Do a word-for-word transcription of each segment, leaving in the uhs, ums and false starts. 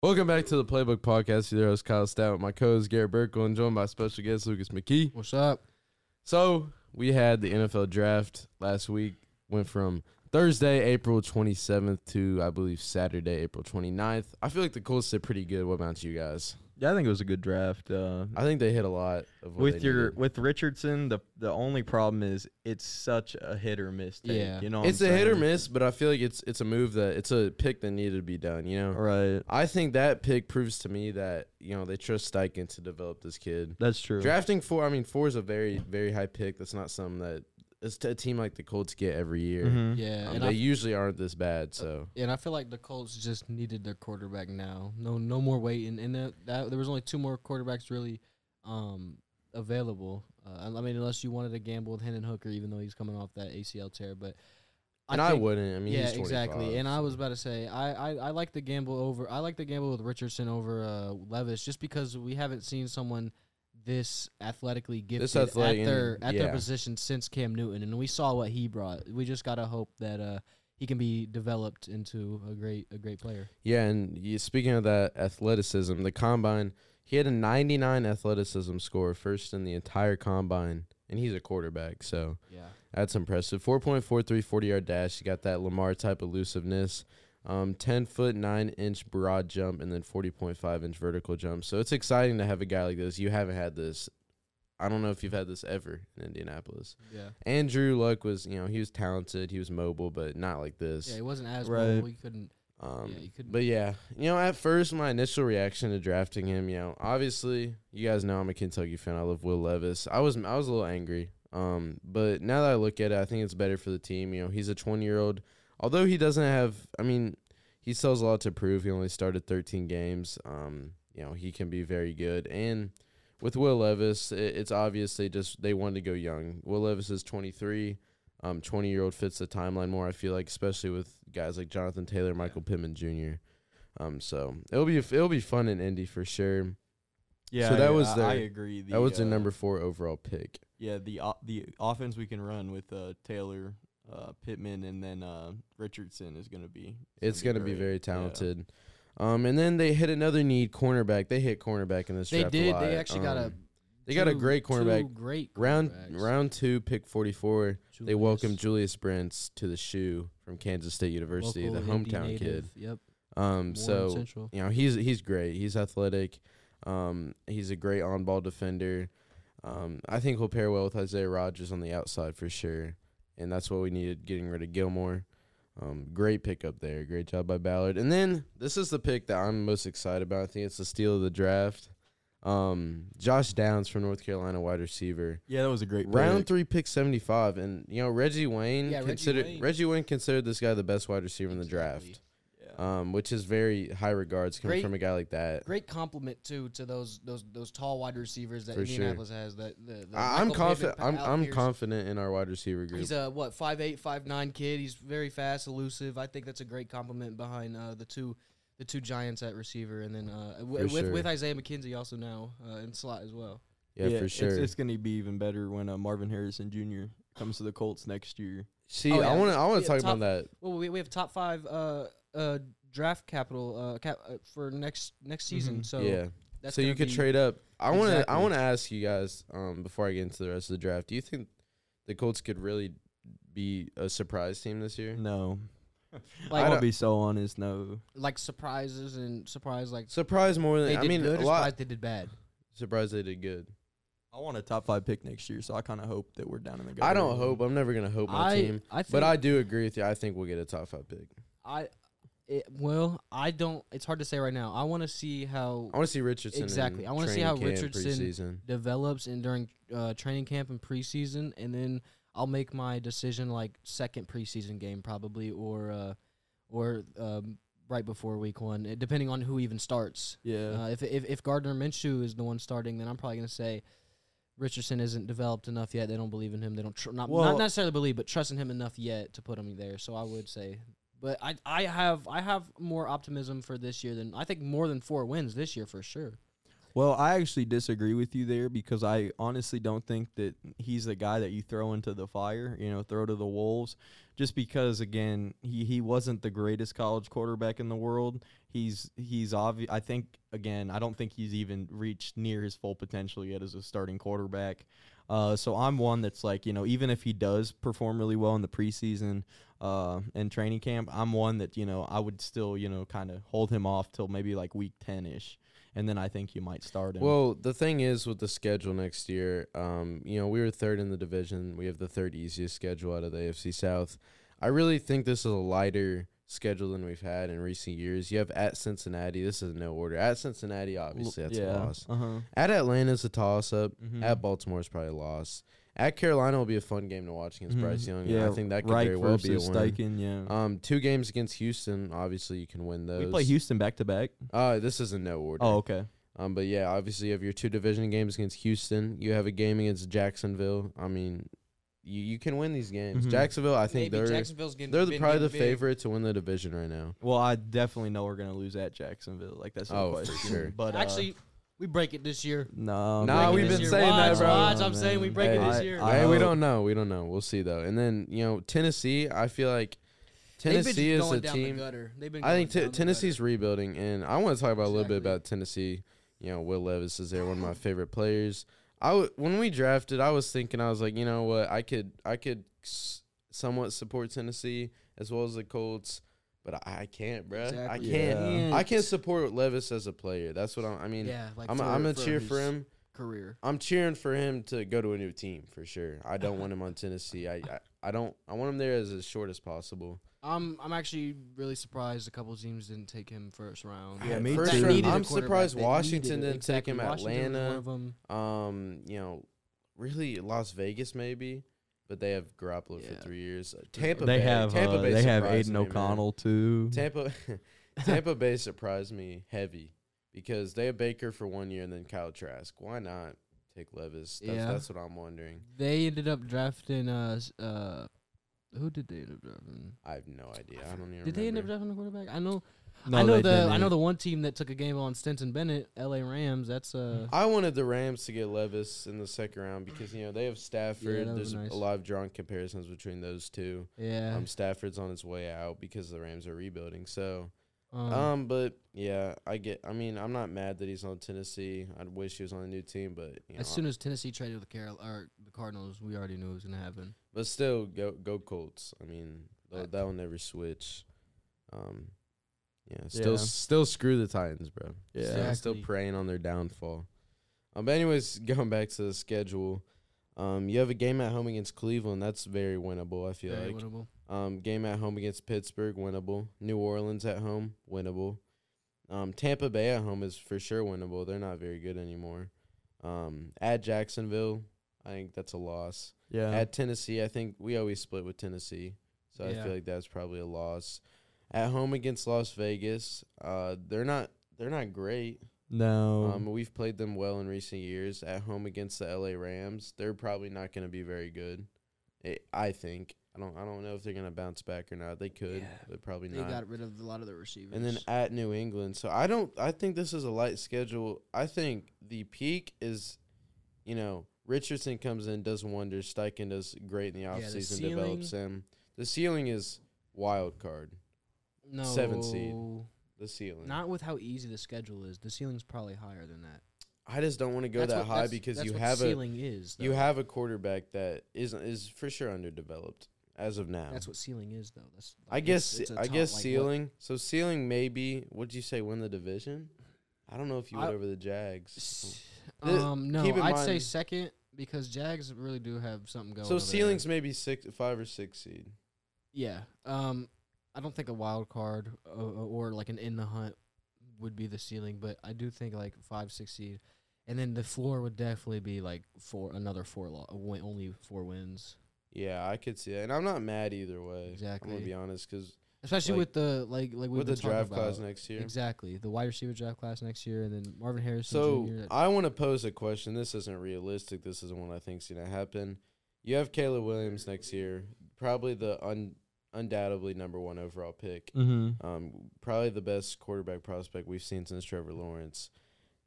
Welcome back to the Playbook Podcast. Your host Kyle Stout with my co-host Garrett Burkle and joined by special guest Lucas McKee. What's up? So we had the N F L draft last week. Went from Thursday, April twenty-seventh to, I believe, Saturday, April twenty-ninth. I feel like the Colts did pretty good. What about you guys? Yeah, I think it was a good draft. Uh, I think they hit a lot of what with they your needed. with Richardson, the the only problem is it's such a hit or miss take. Yeah. You know, what It's I'm a hit or saying? miss, but I feel like it's it's a move that it's a pick that needed to be done. You know, Right. I think that pick proves to me that you know they trust Steichen to develop this kid. That's true. Drafting four, I mean, four is a very very high pick. That's not something that it's a team like the Colts get every year. Mhm. Yeah, Um, and they I, usually aren't this bad. So and I feel like the Colts just needed their quarterback now. No, no more waiting. And that, that there was only two more quarterbacks really um, available. Uh, I mean, unless you wanted to gamble with Hendon Hooker, even though he's coming off that A C L tear. But and I, think- wouldn't. I mean, yeah, he's exactly. And I so. was about to say, I, I, I like the gamble over. I like the gamble with Richardson over uh, Levis, just because we haven't seen someone this athletically gifted This athletic at their and- at yeah. their position since Cam Newton, and we saw what he brought. We just gotta hope that uh, he can be developed into a great a great player. Yeah, and you, speaking of that athleticism, the combine, he had a ninety-nine athleticism score, first in the entire combine, and he's a quarterback, so Yeah. that's impressive. four point four three forty-yard dash. You got that Lamar type elusiveness. Um, ten foot nine inch broad jump, and then forty point five inch vertical jump. So it's exciting to have a guy like this. You haven't had this. I don't know if you've had this ever in Indianapolis. Yeah. Andrew Luck was, you know, he was talented, he was mobile, but not like this. Yeah, he wasn't as Right. mobile. He couldn't. Um, yeah, he couldn't. but yeah, you know, at first my initial reaction to drafting him, you know, obviously you guys know I'm a Kentucky fan. I love Will Levis. I was I was a little angry. Um, but now that I look at it, I think it's better for the team. You know, he's a twenty year old. Although he doesn't have, I mean, he still has a lot to prove. He only started thirteen games. Um, you know, he can be very good. And with Will Levis, it, it's obviously just they wanted to go young. Will Levis is twenty-three. Um, twenty-year-old fits the timeline more, I feel like, especially with guys like Jonathan Taylor, Michael Pittman Junior Um, so it'll be it'll be fun in Indy for sure. Yeah. So that I, was I, their- I agree. The, That was the uh, number four overall pick. Yeah, the o- the offense we can run with uh, Taylor, uh, Pittman, and then uh, Richardson is gonna be. It's going to be great. very Yeah. talented. Um, and then they hit another need, cornerback. They hit cornerback in this They draft a did. lot. They actually got a. Um, They got a two- great cornerback. Two great Round cornerbacks. round two, pick forty-four. They Julius, welcomed Julius Brents to the shoe from Kansas State University, local the Indy hometown native. kid. Yep. Um, Warren so Central. you know he's he's great. He's athletic. Um, he's a great on-ball defender. Um, I think he'll pair well with Isaiah Rodgers on the outside for sure, and that's what we needed. Getting rid of Gilmore. Um, great pickup there. Great job by Ballard. And then this is the pick that I'm most excited about. I think it's the steal of the draft. Um, Josh Downs from North Carolina, wide receiver. Yeah, that was a great Round pick. three, pick seventy-five, and you know Reggie Wayne Yeah, Reggie considered Wayne. Reggie Wayne considered this guy the best wide receiver in the Exactly. draft, Yeah. um, which is very high regards coming Great- from a guy like that. Great compliment too to those those those tall wide receivers that For sure. Indianapolis has. That the, the I, I'm Michael confident. Pittman, I'm Al I'm Pierce. confident in our wide receiver group. He's a what five eight five nine kid. He's very fast, elusive. I think that's a great compliment behind uh, the two the two giants at receiver, and then uh, w- For with sure. with Isaiah McKenzie also now uh, in slot as well. yeah, for sure. It's, it's gonna be even better when uh, Marvin Harrison Junior comes to the Colts next year. See, Oh, I yeah. want to I want Yeah, to talk top- about that. Well, we we have top five uh uh draft capital uh, cap, uh for next next season. Mhm. So yeah, that's so you gonna could be- trade up. I want to I Exactly. want to ask you guys um before I get into the rest of the draft. Do you think the Colts could really be a surprise team this year? No, Like- I I will don't- be so honest. No, like surprises and surprise like Surprise more they than did I mean good a or lot. surprise they did bad. Surprised they did good. I want a top five pick next year, so I kind of hope that we're down in the. I gutter don't a little. hope. I'm never gonna hope my I team, I think but I do agree with you. I think we'll get a top five pick. I it, well I don't. It's hard to say right now. I want to see how I want to see Richardson. Exactly. in I wanna see training how camp, Richardson- preseason. develops and during uh, training camp and preseason, and then I'll make my decision like second preseason game probably, or uh, or um, right before week one, uh, depending on who even starts. Yeah, Uh, if if if Gardner Minshew is the one starting, then I'm probably gonna say Richardson isn't developed enough yet. They don't believe in him. They don't tr- not Well- not necessarily believe, but trust in him enough yet to put him there. So I would say, but I I have I have more optimism for this year than I think more than four wins this year for sure. Well, I actually disagree with you there because I honestly don't think that he's the guy that you throw into the fire, you know, throw to the wolves. Just because, again, he, he wasn't the greatest college quarterback in the world. He's he's obvious. I think, again, I don't think he's even reached near his full potential yet as a starting quarterback. Uh, so I'm one that's like, you know, even if he does perform really well in the preseason uh, and training camp, I'm one that, you know, I would still, you know, kind of hold him off till maybe like week ten-ish. And then I think you might start him. Well, the thing is with the schedule next year, um, you know, we were third in the division. We have the third easiest schedule out of the A F C South. I really think this is a lighter schedule than we've had in recent years. You have at Cincinnati. This is no order. At Cincinnati, obviously, that's yeah. a loss. Uh-huh. At Atlanta's a toss-up. Mhm. At Baltimore is probably a loss. At Carolina will be a fun game to watch against Mhm. Bryce Young. Yeah, I think that could Reich very well be a versus win. Steichen, yeah. Um, two games against Houston, obviously you can win those. we play Houston back-to-back. Uh, this is in no order. Oh, okay. Um, but yeah, obviously you have your two division games against Houston. You have a game against Jacksonville. I mean, you, you can win these games. Mhm. Jacksonville, I think Maybe they're Jacksonville's getting they're the, been probably the getting big. favorite to win the division right now. Well, I definitely know we're going to lose at Jacksonville. Like, that's no Oh, for question. sure. But, uh, Actually, we break it this year. no. Nah, Break it we've this been year. saying that, Watch, bro. Watch, Oh, I'm saying we man. break it Hey, this I- year. I Hey, we hope. don't know. We don't know. We'll see though. And then you know Tennessee. I feel like Tennessee They've is been a going down team. The gutter. They've been I think going t- down the Tennessee's gutter. rebuilding, and I want to talk about a little bit Exactly. about Tennessee. You know, Will Levis is there, one of my favorite players. I w- when we drafted, I was thinking, I was like, you know what, I could, I could s- somewhat support Tennessee as well as the Colts, but I, I can't, bruh. I Exactly. can't. Yeah. I can't support Levis as a player. That's what I'm. I mean, Yeah, like I'm, for, I'm gonna for cheer his for him. Career. I'm cheering for him to go to a new team for sure. I don't want him on Tennessee. I, I, I don't. I want him there as as short as possible. I'm I'm actually really surprised a couple teams didn't take him first round. Yeah, me First too. round, Needed a I'm quarterback. surprised They Washington needed it. didn't take Exactly. him. Washington was one Atlanta, of 'em. um, you know, really Las Vegas maybe, but they have Garoppolo Yeah. for three years. Tampa They Bay, have Tampa uh, Bay they have surprised Aiden me, man. O'Connell, too. Tampa, Tampa Bay surprised me heavy because they have Baker for one year and then Kyle Trask. Why not take Levis? That's, Yeah. that's what I'm wondering. They ended up drafting uh s- uh who did they end up drafting? I have no idea. I don't even. Did they end up remember. drafting a quarterback? I know No, I know they the I didn't. know the one team that took a game on Stetson Bennett, L A Rams. That's uh I wanted the Rams to get Levis in the second round because you know they have Stafford. that There's was nice. a lot of drawn comparisons between those two. yeah. Um, Stafford's on his way out because the Rams are rebuilding. So, Um, um, but yeah, I get. I mean, I'm not mad that he's on Tennessee. I wish he was on a new team, but you know, as soon as Tennessee traded with the Carol or the Cardinals, we already knew it was gonna happen. but still, go go Colts. I mean, Uh, that will never switch. Um, yeah, still Yeah. still screw the Titans, bro. Yeah. Still- still Exactly. preying on their downfall. Um, but anyways, going back to the schedule, um, you have a game at home against Cleveland. That's very winnable. I feel Very like. winnable. Um, game at home against Pittsburgh, winnable. New Orleans at home, winnable. Um, Tampa Bay at home is for sure winnable. They're not very good anymore. Um, at Jacksonville, I think that's a loss. Yeah. At Tennessee, I think we always split with Tennessee, so I Yeah. feel like that's probably a loss. At home against Las Vegas, uh, they're not they're not great. no. Um, we've played them well in recent years. At home against the L A Rams, they're probably not going to be very good. It, I think. I don't. I don't know if they're going to bounce back or not. They could, Yeah. but probably They not. got rid of a lot of the receivers. And then at New England, so I don't. I think this is a light schedule. I think the peak is, you know, Richardson comes in, does wonders. Steichen does great in the the offseason, ceiling- develops him. The ceiling is wild card. no seven seed. The ceiling. Not with how easy the schedule is. The ceiling's probably higher than that. I just don't want to go That's that what- high that's- because that's you what have the a ceiling is. you though. have a quarterback that is is for sure underdeveloped as of now. That's what ceiling is, though. That's. I like, guess it's- it's a I top- guess like, what- ceiling. So ceiling maybe. What'd you say? Win the division? I don't know if you I- went over the Jags. The- Um, no, keep in I'd say mind- second because Jags really do have something going. So over there. ceiling's maybe six, five or six seed. Yeah. Um, I don't think a wild card uh, or like an in the hunt would be the ceiling, but I do think like five, six seed, and then the floor would definitely be like four, another four, lo- win, only four wins, Yeah, I could see that, and I'm not mad either way. I'm Exactly. gonna be honest, because especially Like, with the like like we've with the been talking draft class about. next year. Exactly, the wide receiver draft class next year, and then Marvin Harrison So Junior that- I want to pose a question. This isn't realistic. This isn't what I think's gonna happen. You have Caleb Williams next year, probably the un- undoubtedly number one overall pick. Mm-hmm. Um, probably the best quarterback prospect we've seen since Trevor Lawrence.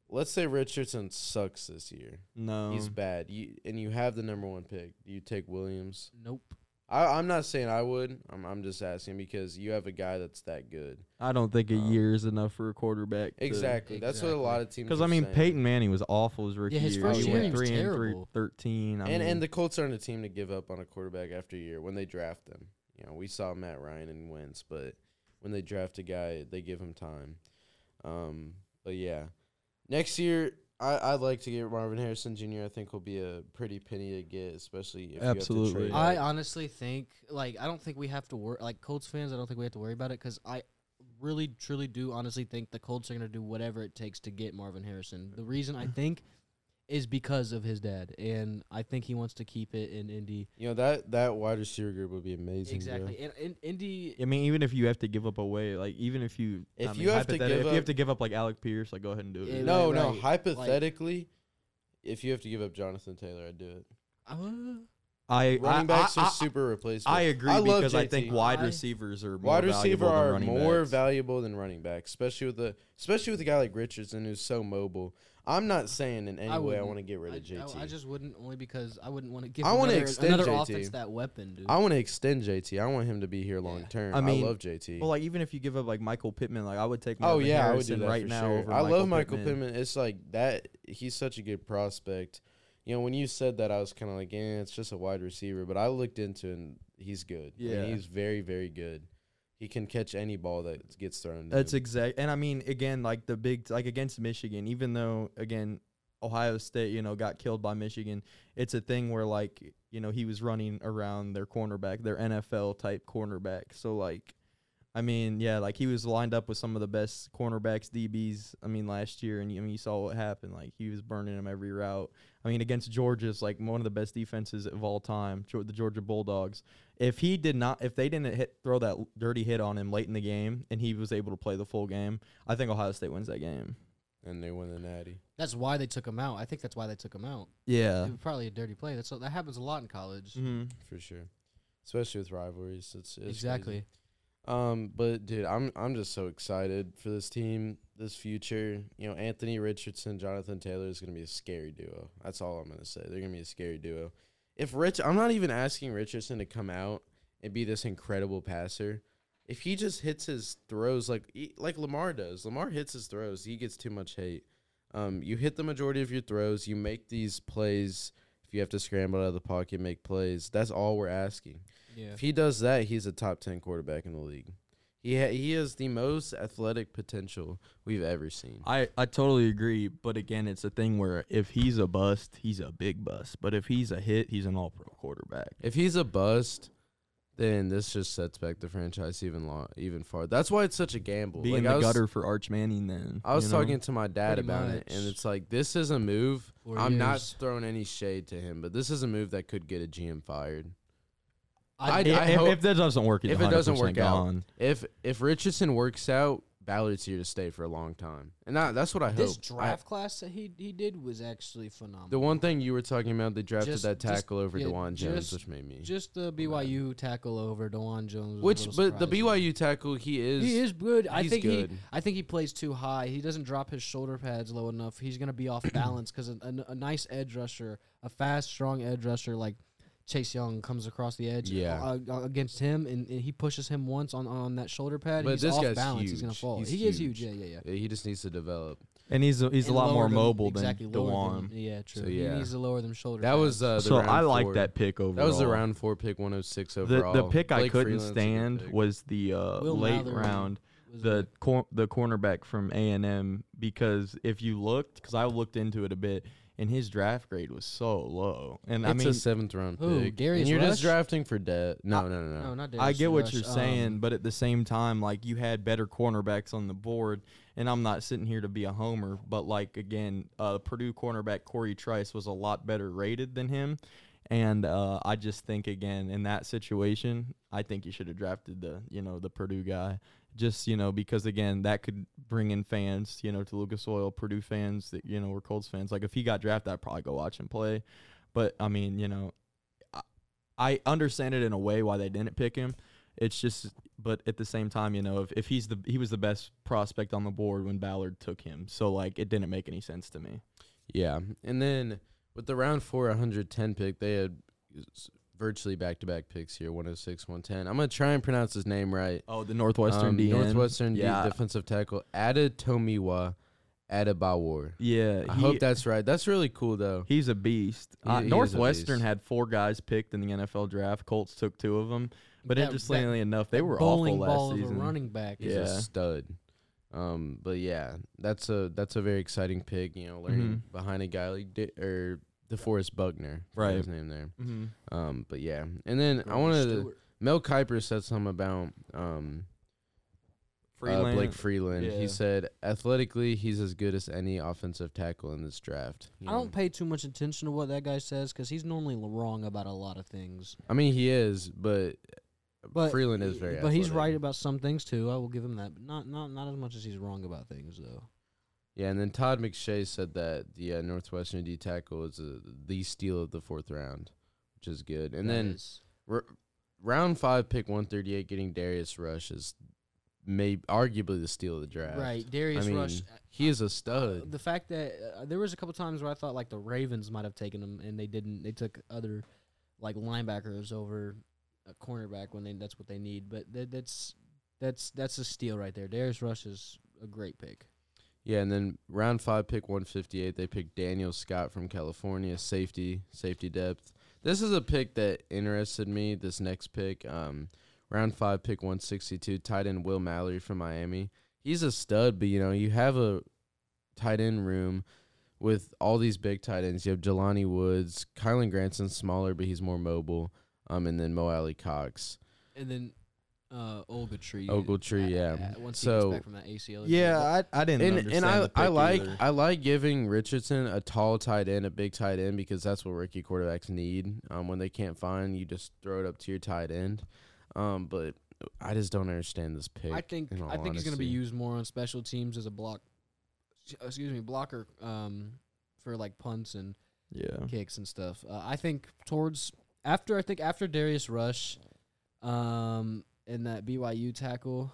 let's say Richardson sucks this year. No, He's bad. You and you have the number one pick. Do you take Williams? Nope. I, I'm not saying I would. I'm I'm just asking because you have a guy that's that good. I don't think a Um, year is enough for a quarterback. to- Exactly. That's what a Exactly. lot of teams. Because are I mean, saying. Peyton Manning was awful his rookie Yeah, his year. first he year went he was three and three, terrible. thirteen. I and mean, and the Colts aren't a team to give up on a quarterback after a year when they draft them. You know, we saw Matt Ryan and Wentz, but when they draft a guy, they give him time. Um, but yeah, next year I I'd like to get Marvin Harrison Junior I think will be a pretty penny to get, especially if Absolutely. You have to trade I up. honestly think, like, I don't think we have to worry. Like Colts fans, I don't think we have to worry about it because I really, truly do honestly think the Colts are going to do whatever it takes to get Marvin Harrison. The reason I think is because of his dad, and I think he wants to keep it in Indy. You know that that wide receiver group would be amazing. bro. Exactly, and, and Indy. I mean, even if you have to give up away, like even if you, If I mean, you have to hypothet- give if up- you have to give up like Alec Pierce, like go ahead and do it. Yeah, No, right, no. right. Hypothetically, if you have to give up Jonathan Taylor, I'd do it. Uh, I Running I, backs I, are super replaceable. I agree I love because I J T. think wide I- receivers are more Wide receiver valuable than are running more backs. valuable than running backs, especially with the especially with a guy like Richardson who's so mobile. I'm not saying in any I way I wouldn't. want to get rid I, of J T. I, I just wouldn't only because I wouldn't want to give. I wanna another, extend another J T. offense that weapon, dude. I want to extend J T. I want him to be here Yeah. long term. I mean, I love J T. Well, like even if you give up like Michael Pittman, like I would take. oh Marvin yeah, Harrison I would do that right for now sure. over. I Michael love Michael Pittman. Pittman. It's like that. He's such a good prospect. You know, when you said that, I was kind of like, yeah, it's just a wide receiver. But I looked into it and he's good. I mean, Yeah. he's very, very good. He can catch any ball that gets thrown. to That's him. exact. And I mean, again, like the big, like against Michigan, even though again, Ohio State, you know, got killed by Michigan, it's a thing where like, you know, he was running around their cornerback, their N F L type cornerback. So like, I mean, yeah, like he was lined up with some of the best cornerbacks, D Bs. I mean, last year, and I mean, you saw what happened. Like he was burning them every route. I mean, against Georgia's like one of the best defenses of all time, Geor- the Georgia Bulldogs. If he did not, if they didn't hit throw that l- dirty hit on him late in the game, and he was able to play the full game, I think Ohio State wins that game. and they win the Natty. That's why they took him out. I think that's why they took him out. Yeah. It was probably a dirty play. That's that happens a lot in college. Mm-hmm. For sure, especially with rivalries. It's, it's Exactly. crazy. Um, but dude, I'm I'm just so excited for this team, this future. You know, Anthony Richardson, Jonathan Taylor is gonna be a scary duo. That's all I'm gonna say. They're gonna be a scary duo. If Rich, I'm not even asking Richardson to come out and be this incredible passer. If he just hits his throws like he- like Lamar does, Lamar hits his throws, he gets too much hate. Um, you hit the majority of your throws. You make these plays. If you have to scramble out of the pocket, make plays. That's all we're asking. Yeah. If he does that, he's a top ten quarterback in the league. He ha- he has the most athletic potential we've ever seen. I, I totally agree, but again, it's a thing where if he's a bust, he's a big bust. But if he's a hit, he's an all-pro quarterback. If he's a bust, then this just sets back the franchise even long, even far. That's why it's such a gamble. Be Like, in I the was, gutter for Arch Manning then. I was you know? talking to my dad Pretty about it, much. and it's like, this is a move. Four I'm not years. throwing any shade to him, but this is a move that could get a G M fired. I, I- If, I if, hope- if that doesn't work, he's if it doesn't one hundred percent work out, gone. If if Richardson works out, Ballard's here to stay for a long time, and that, that's what I this hope. draft class that he he did was actually phenomenal. I, the one thing you were talking about, they drafted Just- that just- tackle over yeah, Dewan Jones, just- which made me. just the B Y U tackle over Dewan Jones, was a Which, little but the surprising. B Y U tackle, he is. He is good. I he's think good. he. I think he plays too high. He doesn't drop his shoulder pads low enough. He's gonna be off balance because a, a, a nice edge rusher, a fast, strong edge rusher like Chase Young comes across the edge Yeah. uh, against him, and, and he pushes him once on, on that shoulder pad. But he's this off guy's balance. He's gonna huge. fall. He's he is huge. huge. Yeah, yeah, yeah. He just needs to develop. And he's a, he's And a lot lower more them- mobile exactly, than lower Dewan. them- Yeah, true. So, He yeah. needs to lower them shoulder. That was pads. uh, the So round I like four. that pick overall. That was the round four pick, one oh six The, overall. the pick I Blake couldn't Freeland's a good stand pick. was the uh, Will late Mather round, was the a- cor- the cornerback from A and M, because if you looked, because I looked into it a bit, and his draft grade was so low. And It's I mean, a seventh round Who, pick. Darius and you're Rush? just drafting for debt. No, no, no, no. no, not I Darius get what Rush, you're um, saying, but at the same time, like you had better cornerbacks on the board, and I'm not sitting here to be a homer, but like again, uh, Purdue cornerback Corey Trice was a lot better rated than him, and uh, I just think again in that situation, I think you should have drafted the you know the Purdue guy, just you know because again that could bring in fans, you know, to Lucas Oil, Purdue fans that you know were Colts fans. Like if he got drafted, I'd probably go watch him play, but I mean you know, I, I understand it in a way why they didn't pick him. It's just, but at the same time, you know, if, if he's the he was the best prospect on the board when Ballard took him, so like it didn't make any sense to me. Yeah, and then with the round four one hundred ten pick, they had s- virtually back-to-back picks here, one oh six, one ten. I'm going to try and pronounce his name right. Oh, the Northwestern Um, D N. Northwestern D- yeah, defensive tackle, Adetomiwa Adebayor. yeah. I he- hope that's right. That's really cool, though. He's a beast. He- Uh, he is a Northwestern beast. had four guys picked in the N F L draft. Colts took two of them. But That- interestingly enough, they That were bowling awful ball last season. of a running back. He's Yeah. a stud. Um, but yeah, that's a that's a very exciting pick. You know, learning Mhm. behind a guy like De- or DeForest Buckner, forgot Right. His name there. Mm-hmm. Um, but yeah, and then I Grover wanted to. Stewart. Mel Kiper said something about um uh, Blake Freeland. Yeah. He said athletically, he's as good as any offensive tackle in this draft. You I know? don't pay too much attention to what that guy says because he's normally l- wrong about a lot of things. I mean, he is, but, But Freeland is very. But he's athletic. right about some things too. I will give him that, but not not not as much as he's wrong about things though. Yeah, and then Todd McShay said that the uh, Northwestern D tackle is a, the steal of the fourth round, which is good. And That then is- r- round five, pick one thirty-eight, getting Darius Rush is may arguably the steal of the draft. right, Darius I mean, Rush. he is a uh, stud. the fact that uh, there was a couple times where I thought like the Ravens might have taken him and they didn't. They took other like linebackers over a cornerback when they that's what they need. But that, that's that's that's a steal right there. Darius Rush is a great pick. Yeah, and then round five, pick one fifty-eight, they picked Daniel Scott from California, safety, safety depth. This is a pick that interested me, this next pick. Um, round five, pick one sixty-two, tight end Will Mallory from Miami. He's a stud, but, you know, you have a tight end room with all these big tight ends. You have Jelani Woods, Kylan Granson's smaller, but he's more mobile, um, and then Mo Alley Cox. And then uh, Ogletree. Ogletree, uh, yeah. uh, Once So- he gets back from that A C L. Yeah, I I didn't And understand and I the I pick like either. I like giving Richardson a tall tight end, a big tight end, because that's what rookie quarterbacks need. Um, when they can't find, you just throw it up to your tight end. Um, but I just don't understand this pick. I think in all I think he's going to be honesty. used more on special teams as a block. Excuse me, blocker um, for like punts and yeah. kicks and stuff. Uh, I think towards after I think after Darius Rush, um, and that B Y U tackle,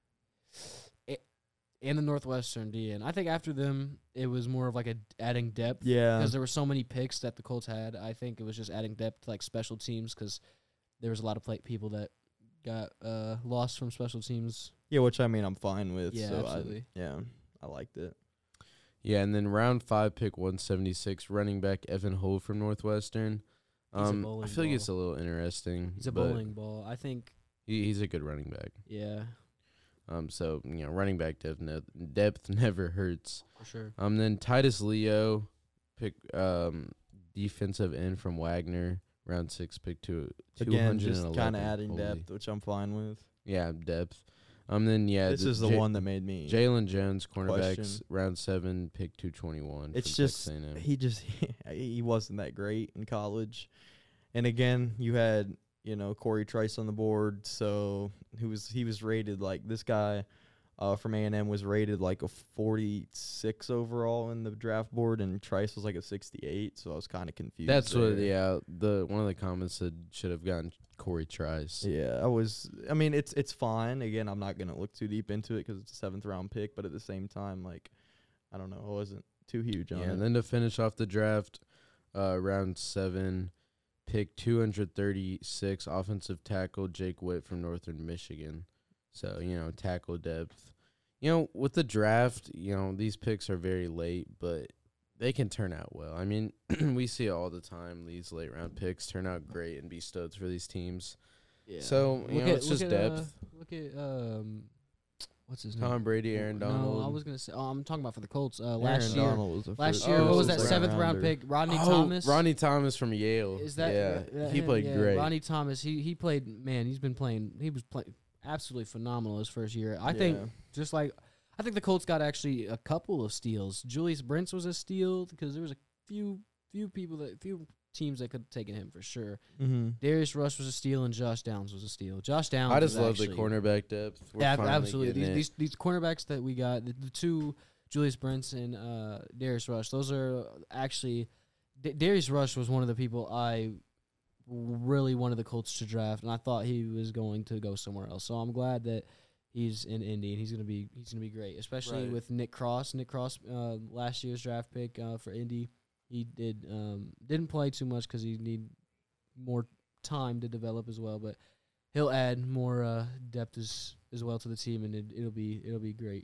it, and the Northwestern D N. I think after them, it was more of like a adding depth. Yeah. Because there were so many picks that the Colts had. I think it was just adding depth to like special teams because there was a lot of play- people that got uh, lost from special teams. Yeah, which I mean I'm fine with. Yeah, so I- absolutely. yeah, I liked it. Yeah, and then round five, pick one seventy-six, running back Evan Hull from Northwestern. He's a Um, I bowling feel like ball. it's a little interesting. He's a but bowling ball. I think, He, he's a good running back. yeah, Um, so you know, running back depth ne- depth never hurts. for sure. Um, then Titus Leo, pick um defensive end from Wagner, round six, pick two. Again, just 211. kind of adding Holy- depth, which I'm fine with. Yeah, depth. Um, then yeah, this is the J- one that made me. Jalen Jones, cornerbacks, question. round seven, pick two twenty one. It's just he just he wasn't that great in college, and again you had you know Corey Trice on the board, so who was he was rated like this guy uh, from A and M was rated like a forty-six overall in the draft board, and Trice was like a sixty-eight, so I was kind of confused. That's what. there. Yeah, the one of the comments said should have gotten Corey Trice. Yeah, I was. I mean, it's it's fine. Again, I'm not gonna look too deep into it because it's a seventh round pick. But at the same time, like, I don't know, I wasn't too huge on Yeah, it. and then to finish off the draft, uh, round seven, pick two hundred thirty-six, offensive tackle Jake Witt from Northern Michigan. So, you know, tackle depth. You know, with the draft, you know, these picks are very late, but they can turn out well. I mean, we see it all the time. These late round picks turn out great and be studs for these teams. Yeah. So, you Look know, at- it's look just at, uh, depth. look at um, what's his name? Tom Brady, Aaron Donald. No, I was gonna say. Oh, I'm talking about for the Colts. Uh, Aaron last year, Donald was the last first- year, Oh, what was that second seventh round rounder. pick? Rodney oh, Thomas. Ronnie Thomas from Yale. Is that yeah? uh, he him? played Yeah, great. Ronnie Thomas. He he played. Man, he's been playing. He was playing absolutely phenomenal his first year. I think Yeah. just like I think the Colts got actually a couple of steals. Julius Brents was a steal because there was a few few people that few teams that could have taken him for sure. Mhm. Darius Rush was a steal and Josh Downs was a steal. Josh Downs. I just was love the actually- cornerback depth. We're Yeah, finally absolutely. getting These, it. these these cornerbacks that we got, the, the two Julius Brents and uh, Darius Rush, those are actually D- Darius Rush was one of the people I really wanted the Colts to draft, and I thought he was going to go somewhere else. So I'm glad that he's in Indy, and he's gonna be he's gonna be great, especially Right. with Nick Cross. Nick Cross, uh, last year's draft pick uh, for Indy, he did um, didn't play too much because he need more time to develop as well, but he'll add more uh, depth as as well to the team, and it, it'll be it'll be great.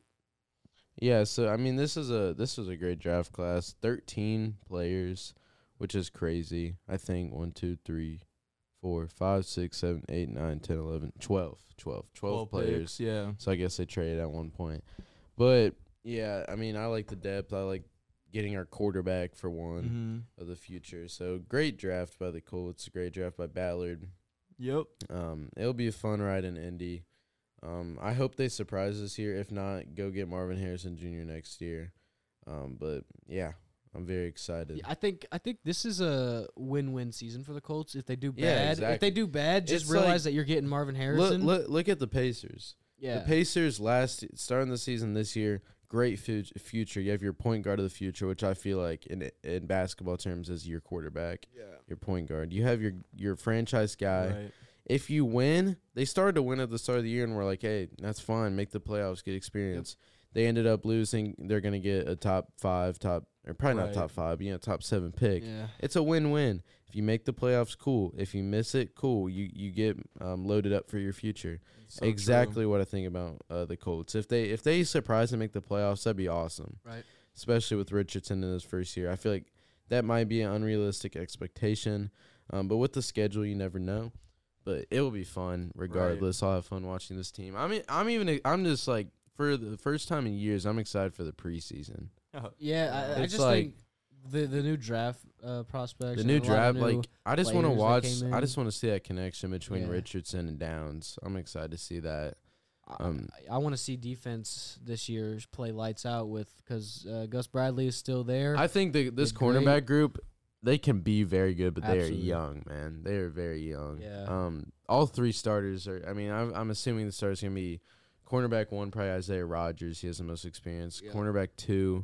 Yeah, so I mean, this is a this was a great draft class. Thirteen players, which is crazy. I think one, two, three, four, five, six, seven, eight, nine, ten, eleven, twelve, twelve, twelve players. picks, yeah. So I guess they traded at one point. But yeah, I mean, I like the depth. I like getting our quarterback for one Mm-hmm. of the future. So great draft by the Colts. Great draft by Ballard. Yep. Um, it'll be a fun ride in Indy. Um, I hope they surprise us here. If not, go get Marvin Harrison Junior next year. Um, but yeah, I'm very excited. Yeah, I think I think this is a win-win season for the Colts. If they do bad, Yeah, if exactly. they do bad, just It's realize like- that you're getting Marvin Look, Harrison. look, look at the Pacers. yeah, The Pacers last starting the season this year, great fu- future. You have your point guard of the future, which I feel like in in basketball terms is your quarterback, Yeah. your point guard. You have your your franchise guy. Right. If you win, they started to win at the start of the year, and we're like, hey, that's fine. Make the playoffs, get experience. They ended up losing. They're going to get a top five, top or probably Right. not top five, you know, top seven pick. yeah. It's a win-win. If you make the playoffs, cool. If you miss it, cool. You you get um, loaded up for your future. So true. exactly what I think about uh, the Colts. If they if they surprise and make the playoffs, that'd be awesome. Right. Especially with Richardson in his first year, I feel like that might be an unrealistic expectation. Um, but with the schedule, you never know. But it will be fun regardless. I'll have fun watching this team. I mean, I'm even I'm just like for the first time in years, I'm excited for the preseason. Yeah, I, I It's just like- think the the new draft uh, prospects, The and new a lot of draft, new- like I just want to players that watch. came I in. just want to see that connection between Yeah. Richardson and Downs. I'm excited to see that. Um, I, I want to see defense this year play lights out with because uh, Gus Bradley is still there. I think the, this did great. cornerback group, they can be very good, but they are Absolutely. young, man. They are very young. Yeah. Um, all three starters are. I mean, I'm, I'm assuming the starters gonna be cornerback one, probably Isaiah Rogers. He has the most experience. Yeah. Cornerback two,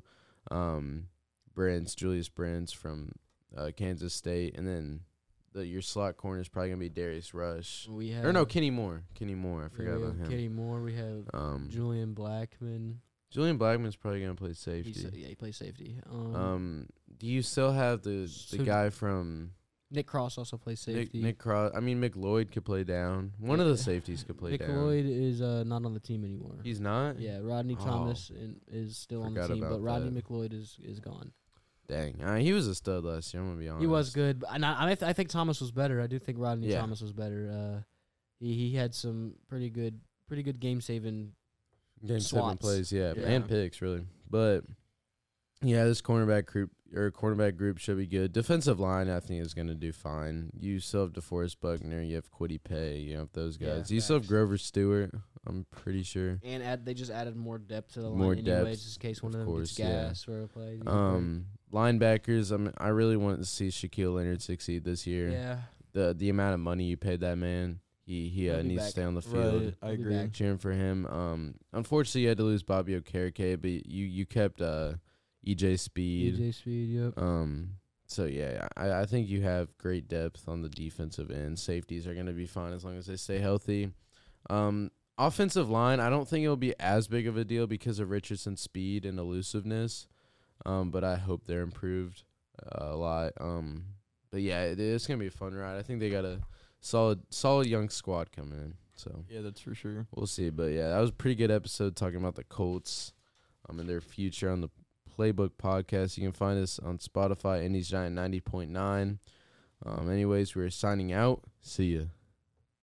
um, Brents, Julius Brents from uh, Kansas State, and then the your slot corner is probably gonna be Darius Rush. we have Or no, Kenny Moore. Kenny Moore. I yeah, forgot we about have him. Kenny Moore. We have Um, Julian Blackman. Julian Blackman's probably gonna play He's, safety. yeah, he plays safety. Um, Um, do you still have the the So- guy from Nick Cross also plays Nick, safety. Nick Cross? I mean, McLeod could play down. One of Yeah. the safeties could play Nick down. Lloyd is uh, not on the team anymore. He's not. yeah, Rodney Oh. Thomas in, is still on the Forgot team, but about Rodney that. McLeod is is gone. Dang. Uh, he was a stud last year. I'm gonna be honest. He was good, but and I I, th- I think Thomas was better. I do think Rodney Yeah. Thomas was better. Uh, he he had some pretty good pretty good game saving. Game seven Swats. plays, yeah, Yeah. and picks really. But yeah, this cornerback group or cornerback group should be good. Defensive line, I think, is gonna do fine. You still have DeForest Buckner. You have Quiddy Pay. You have those Yeah, guys. you still have facts. Grover Stewart. I'm pretty sure. And add, they just added more depth to the More line, depth, anyways, just in case one of of them course, gets yeah. gas for a play. Um, linebackers. I mean, I really want to see Shaquille Leonard succeed this year. yeah, The the amount of money you paid that man, he he uh, He'll be needs to back. stay on the field. Right. I He'll be agree. back. Cheering for him. Um, unfortunately, you had to lose Bobby Okereke, but you you kept uh E J Speed. E J Speed, yep. Um, so yeah, I I think you have great depth on the defensive end. Safeties are gonna be fine as long as they stay healthy. Um, offensive line, I don't think it'll be as big of a deal because of Richardson's speed and elusiveness. Um, but I hope they're improved uh, a lot. Um, but yeah, it, it's gonna be a fun ride. I think they got a solid solid young squad coming in. So Yeah, that's for sure. we'll see. But yeah, that was a pretty good episode talking about the Colts um, and their future on the Playbook Podcast. You can find us on Spotify, Indy's Giant ninety point nine. Um, anyways, we're signing out. See ya.